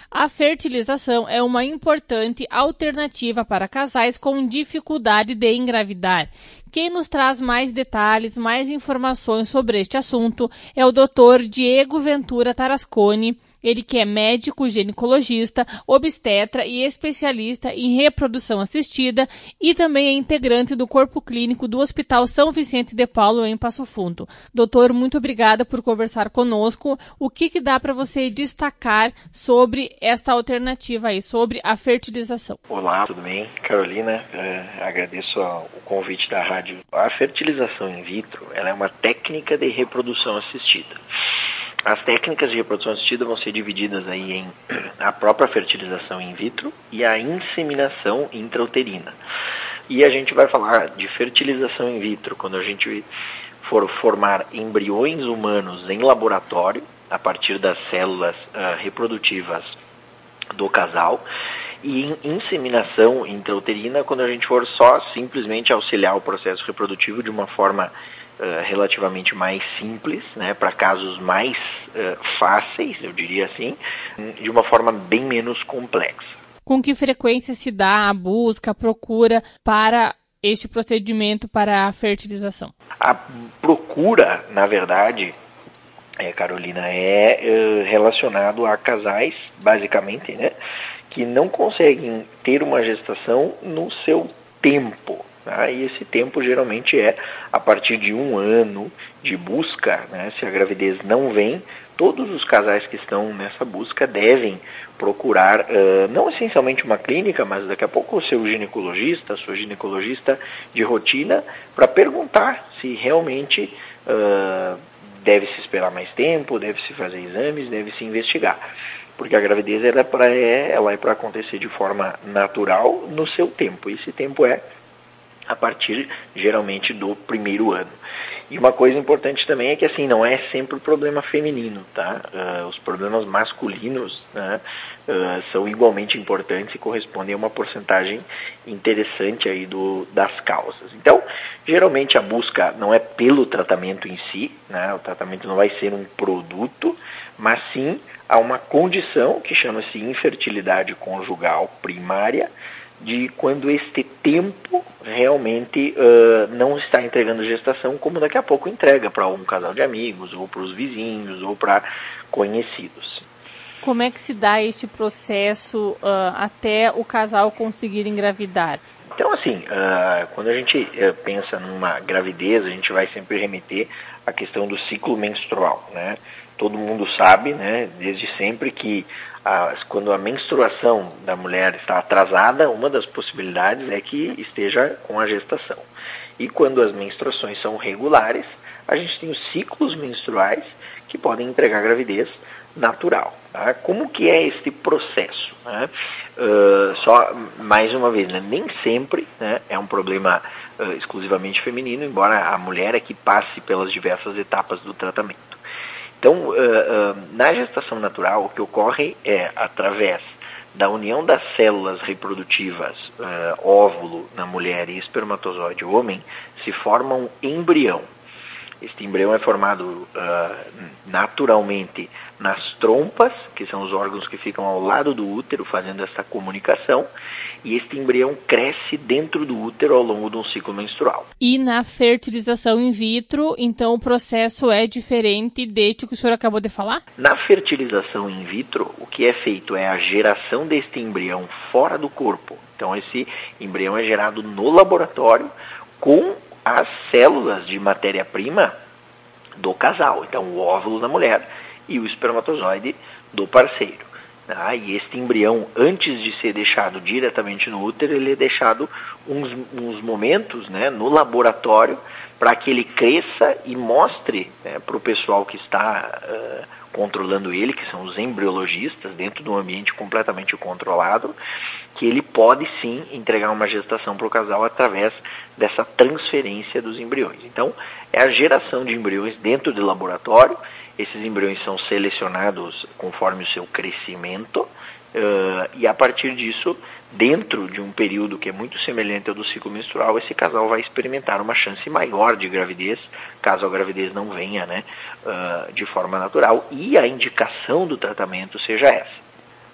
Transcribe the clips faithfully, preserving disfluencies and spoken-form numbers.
A fertilização é uma importante alternativa para casais com dificuldade de engravidar. Quem nos traz mais detalhes, mais informações sobre este assunto é o doutor Diego Ventura Tarasconi, ele que é médico, ginecologista, obstetra e especialista em reprodução assistida e também é integrante do corpo clínico do Hospital São Vicente de Paulo, em Passo Fundo. Doutor, muito obrigada por conversar conosco. O que, que dá para você destacar sobre esta alternativa aí, sobre a fertilização? Olá, tudo bem? Carolina, eh, agradeço o convite da rádio. A fertilização in vitro ela é uma técnica de reprodução assistida. As técnicas de reprodução assistida vão ser divididas aí em a própria fertilização in vitro e a inseminação intrauterina. E a gente vai falar de fertilização in vitro quando a gente for formar embriões humanos em laboratório, a partir das células uh, reprodutivas do casal, e em inseminação intrauterina quando a gente for só simplesmente auxiliar o processo reprodutivo de uma forma Uh, relativamente mais simples, né, para casos mais uh, fáceis, eu diria assim, de uma forma bem menos complexa. Com que frequência se dá a busca, a procura para este procedimento para a fertilização? A procura, na verdade, é, Carolina, é uh, relacionado a casais, basicamente, né, que não conseguem ter uma gestação no seu tempo. Ah, e esse tempo geralmente é a partir de um ano de busca, né? Se a gravidez não vem, todos os casais que estão nessa busca devem procurar, uh, não essencialmente uma clínica, mas daqui a pouco o seu ginecologista, a sua ginecologista de rotina, para perguntar se realmente uh, deve-se esperar mais tempo, deve-se fazer exames, deve-se investigar. Porque a gravidez ela é para é, ela é para acontecer de forma natural no seu tempo. Esse tempo é a partir, geralmente, do primeiro ano. E uma coisa importante também é que, assim, não é sempre o problema feminino, tá? Uh, os problemas masculinos, né, uh, são igualmente importantes e correspondem a uma porcentagem interessante aí do, das causas. Então, geralmente a busca não é pelo tratamento em si, né? O tratamento não vai ser um produto, mas sim há uma condição que chama-se infertilidade conjugal primária, de quando este tempo realmente uh, não está entregando gestação, como daqui a pouco entrega para um casal de amigos, ou para os vizinhos, ou para conhecidos. Como é que se dá este processo uh, até o casal conseguir engravidar? Então, assim, uh, quando a gente uh, pensa numa gravidez, a gente vai sempre remeter à questão do ciclo menstrual, né? Todo mundo sabe, né, desde sempre que a, quando a menstruação da mulher está atrasada, uma das possibilidades é que esteja com a gestação. E quando as menstruações são regulares, a gente tem os ciclos menstruais que podem entregar gravidez natural. Tá? Como que é este processo? Né? Uh, só, mais uma vez, né, nem sempre, né, é um problema uh, exclusivamente feminino, embora a mulher é que passe pelas diversas etapas do tratamento. Então, uh, uh, na gestação natural, o que ocorre é, através da união das células reprodutivas, uh, óvulo na mulher e espermatozoide homem, se forma um embrião. Este embrião é formado uh, naturalmente nas trompas, que são os órgãos que ficam ao lado do útero, fazendo essa comunicação, e este embrião cresce dentro do útero ao longo de um ciclo menstrual. E na fertilização in vitro, então o processo é diferente deste que o senhor acabou de falar? Na fertilização in vitro, o que é feito é a geração deste embrião fora do corpo. Então esse embrião é gerado no laboratório com as células de matéria-prima do casal. Então o óvulo da mulher e o espermatozoide do parceiro. Ah, e este embrião, antes de ser deixado diretamente no útero, ele é deixado uns, uns momentos, né, no laboratório para que ele cresça e mostre, né, para o pessoal que está uh, controlando ele, que são os embriologistas, dentro de um ambiente completamente controlado, que ele pode sim entregar uma gestação para o casal através dessa transferência dos embriões. Então, é a geração de embriões dentro do laboratório. Esses embriões são selecionados conforme o seu crescimento, uh, e a partir disso, dentro de um período que é muito semelhante ao do ciclo menstrual, esse casal vai experimentar uma chance maior de gravidez, caso a gravidez não venha, né, uh, de forma natural, e a indicação do tratamento seja essa.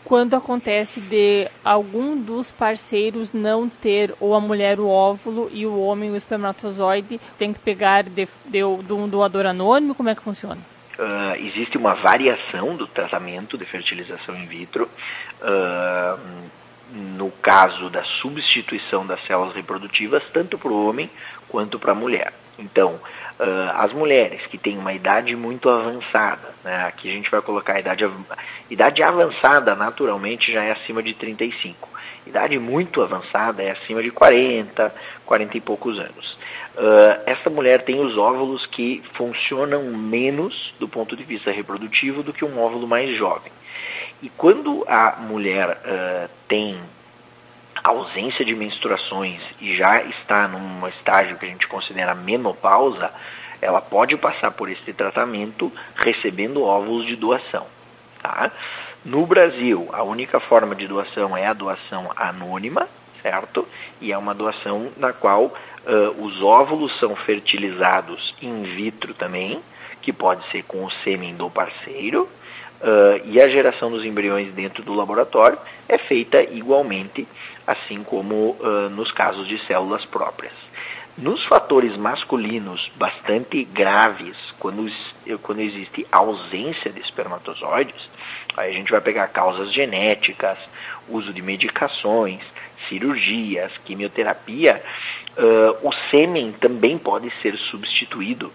quando acontece de algum dos parceiros não ter, ou a mulher o óvulo e o homem o espermatozoide, tem que pegar de, de, de um doador anônimo? Como é que funciona? Uh, existe uma variação do tratamento de fertilização in vitro, uh, no caso da substituição das células reprodutivas, tanto para o homem quanto para a mulher. Então, uh, as mulheres que têm uma idade muito avançada, né, aqui a gente vai colocar a idade, idade avançada, naturalmente, já é acima de trinta e cinco. Idade muito avançada é acima de quarenta, quarenta e poucos anos. Uh, essa mulher tem os óvulos que funcionam menos do ponto de vista reprodutivo do que um óvulo mais jovem. E quando a mulher uh, tem ausência de menstruações e já está num estágio que a gente considera menopausa, ela pode passar por esse tratamento recebendo óvulos de doação. Tá? No Brasil, a única forma de doação é a doação anônima, certo? E é uma doação na qual uh, os óvulos são fertilizados in vitro também, que pode ser com o sêmen do parceiro, uh, e a geração dos embriões dentro do laboratório é feita igualmente, assim como uh, nos casos de células próprias. Nos fatores masculinos bastante graves, quando, quando existe ausência de espermatozoides, aí a gente vai pegar causas genéticas, uso de medicações, cirurgias, quimioterapia, uh, o sêmen também pode ser substituído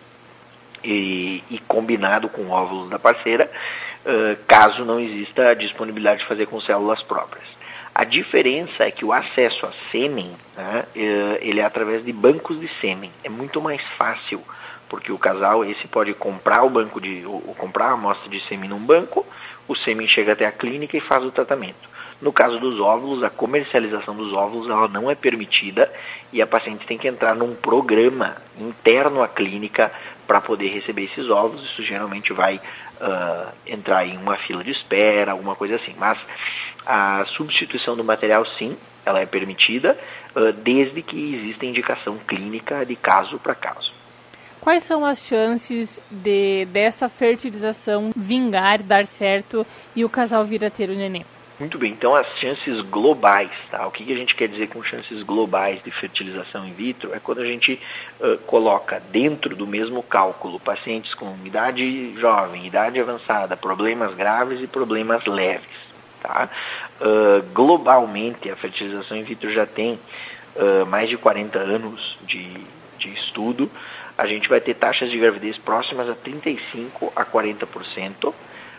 e, e combinado com óvulos da parceira, uh, caso não exista a disponibilidade de fazer com células próprias. A diferença é que o acesso a sêmen, né, ele é através de bancos de sêmen. É muito mais fácil, porque o casal esse pode comprar o banco de, ou comprar a amostra de sêmen num banco, o sêmen chega até a clínica e faz o tratamento. No caso dos óvulos, a comercialização dos óvulos ela não é permitida e a paciente tem que entrar num programa interno à clínica para poder receber esses óvulos. Isso geralmente vai uh, entrar em uma fila de espera, alguma coisa assim. Mas a substituição do material, sim, ela é permitida, uh, desde que exista indicação clínica de caso para caso. Quais são as chances de dessa fertilização vingar, dar certo e o casal vir a ter o neném? Muito bem, então as chances globais, tá? O que, que a gente quer dizer com chances globais de fertilização in vitro? É quando a gente uh, coloca dentro do mesmo cálculo pacientes com idade jovem, idade avançada, problemas graves e problemas leves. Tá? Uh, globalmente, a fertilização in vitro já tem uh, mais de quarenta anos de, de estudo. A gente vai ter taxas de gravidez próximas a trinta e cinco a quarenta por cento.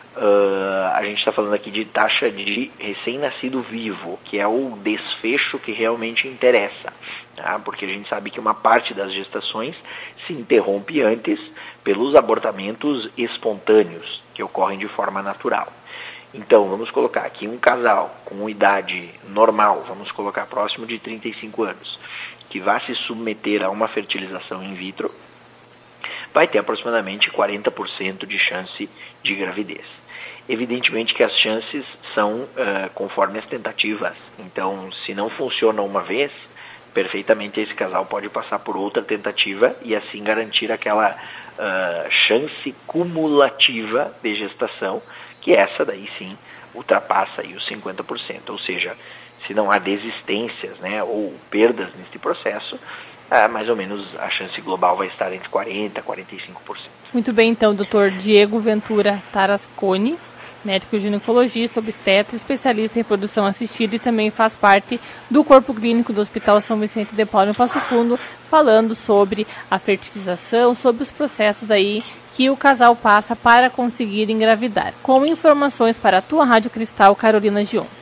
Uh, a gente está falando aqui de taxa de recém-nascido vivo, que é o desfecho que realmente interessa, tá? Porque a gente sabe que uma parte das gestações se interrompe antes pelos abortamentos espontâneos, que ocorrem de forma natural. Então, vamos colocar aqui um casal com idade normal, vamos colocar próximo de trinta e cinco anos, que vai se submeter a uma fertilização in vitro, vai ter aproximadamente quarenta por cento de chance de gravidez. Evidentemente que as chances são uh, conforme as tentativas. Então, se não funciona uma vez, perfeitamente esse casal pode passar por outra tentativa e assim garantir aquela uh, chance cumulativa de gestação, que essa daí sim ultrapassa aí os cinquenta por cento. Ou seja, se não há desistências, né, ou perdas neste processo, ah, mais ou menos a chance global vai estar entre quarenta por cento e quarenta e cinco por cento. Muito bem, então, doutor Diego Ventura Tarasconi, médico ginecologista, obstetra, especialista em reprodução assistida e também faz parte do corpo clínico do Hospital São Vicente de Paulo em Passo Fundo, falando sobre a fertilização, sobre os processos aí que o casal passa para conseguir engravidar. Com informações para a tua Rádio Cristal, Carolina Gion.